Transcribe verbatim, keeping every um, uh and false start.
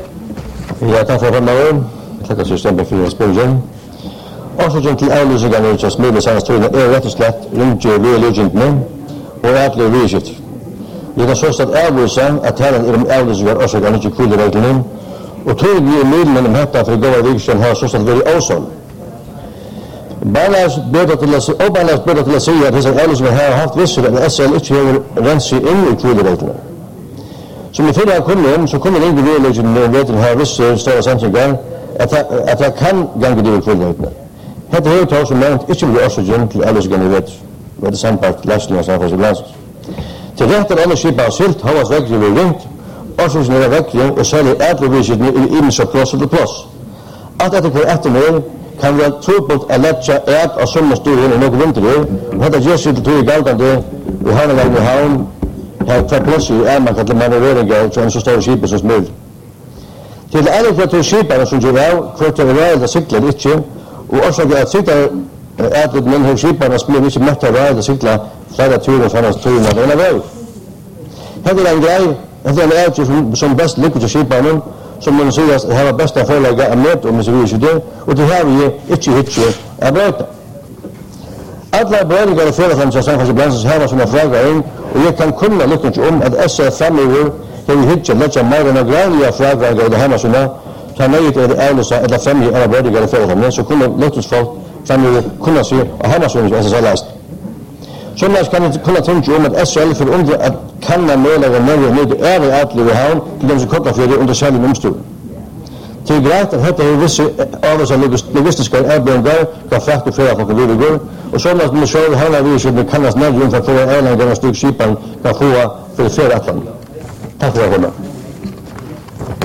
Ja, takk for fremmaden. Takk for systemet for spørsmål. Årsaken til avlysningene til smilesammenstøyene er rett og slett rundt ved løsningene og atlige vedskifter. Vi kan så at avlyse at talen er om avlysninger årsaken til kvildereglene, og tror vi i midlene om dette for å gå av virksomheten har så at vært avsånd. Barnas bøter til å si, og barnas bøter til å si at disse avlysninger har hatt visser at S L ikke har renset inn i kvildereglene. Som i fyrre kommunen, så kunne ingen vedleggene vet ha visse større sannsynlinger at jeg kan gange de kvildereglene. Dette er jo som nevnt ikke blir årsaken til avlysningene i vet, ved det sampart løsninger som er for seg. Til rett av alle skipet av silt, havas vekkene blir ringt, årsaken er vekkene og særlig ædle vidskipene i ims og plass til plass. Alt etter hver ettermøy kan være trobult å lette æd av sommersturen i noen vinterår, og dette gjør seg til tog i galdende i havneleggen i havn, her hver plass i ærmarka til manøvreringer til en så større skipet som mulig. Til alle hver to skipene som gjør av, hver til å være det sikler ikke, og årsaken er at sikler ædlet min hos skipene spiller ikke møtt av være det sikler flere turer fra hans turen av denne vei. Her er en grei, dette er en ædlet som, som best liker til skipene, som man sier at det var best å forelegge av møte om hvis vi ikke det, og det har vi ikke hitje av brøyta. Alle brøyninger og førerfrem til samfunnsblansens her var som er frager inn, og jeg kan kunne lykke om at S R fremover har vi hitje letja mer enn å greilige frager i det hjemme som er, ta nøyet er det ærløse eller fremge av brøyninger og førerfrem, så kunne lykkesfolk fremover kunne si at hjemme som er S R leist. Sånn kan jeg kunne tenke om at S L for undre at kan man målega nøye nøyde er i atlig ved havn til dem som kokkafjører under særlig omsturen. Til greit at dette er visse avhåse logistiske arbeidninger kan frakt og flere folk livet går, og sånn at vi selv havner vi som kan nærmere om for å få en eller annen stykke skipen kan få for flere atlan. Takk for å komme.